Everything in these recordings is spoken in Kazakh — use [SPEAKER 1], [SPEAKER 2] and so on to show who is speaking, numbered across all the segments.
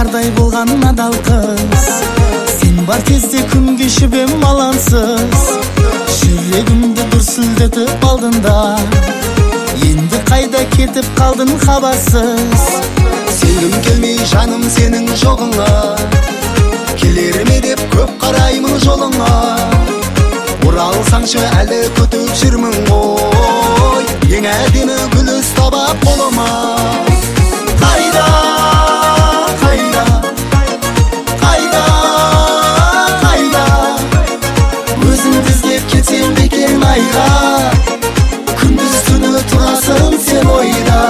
[SPEAKER 1] жардай болган адал кыз. Сен бар кезде күн кешіп ем алаңсыз. Жүрегімді дүрсілдетіп алдың да, енді қайда кетіп қалдың хабарсыз.
[SPEAKER 2] Сенгім келмей жаным сенің жоғыңа, келер ме деп көп қараймын жолыңа. Оралсаңшы әлі күтіп жүрмін ғой, ең әдемі гүл ұстап қолыма. Қайда, қайда, қайда, қайда, өзіңді іздеп кетсем бекен айға, күндіз түні тұрасың сен ойда.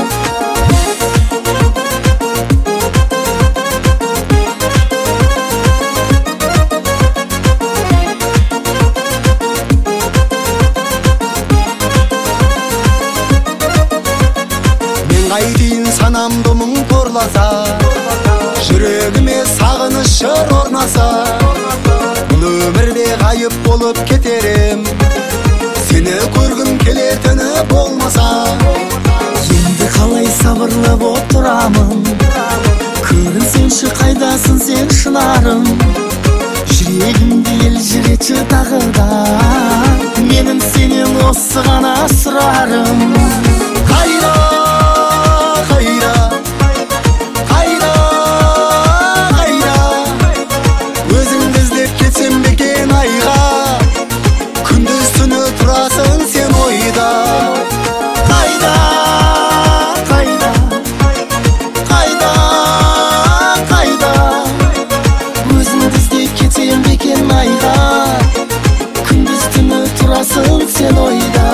[SPEAKER 2] Айдейін санамды мұң торласа, жүрегіме сағыныш жыр орнаса. Бұл өмірде ғайып болып кетерем, сені көргім келетіні болмаса.
[SPEAKER 1] Енді қалай сабырлы боп тұрамын, көрінсеңші қайдасың сен шынарым. Жүрегімді елжіретші тағы да, менің сенен осы ғана сұрарым. Қайда, қайда, қайда, қайда, өзіңді іздеп кетсем бекен айға, күндіз түні тұрасың сен ойда. Қайда, қайда, қайда, қайда, өзіңді іздеп кетсем бекен айға, күндіз түні тұрасың сен ойда.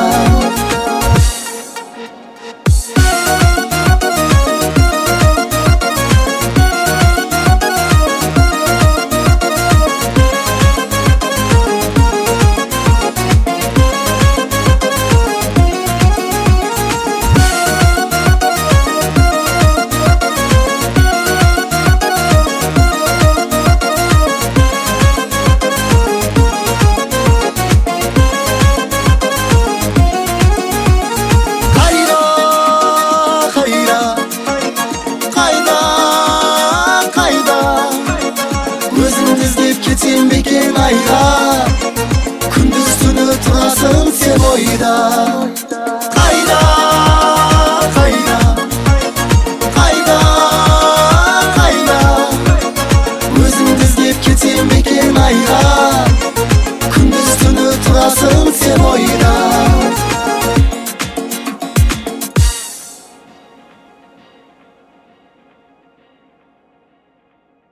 [SPEAKER 1] Өзіңді іздеп кетсем бекен айға, күндіз түні тұрасың сен ойда. Қайда, қайда, қайда, қайда, өзіңді іздеп кетсем бекен айға, күндіз түні тұрасың сен ойда.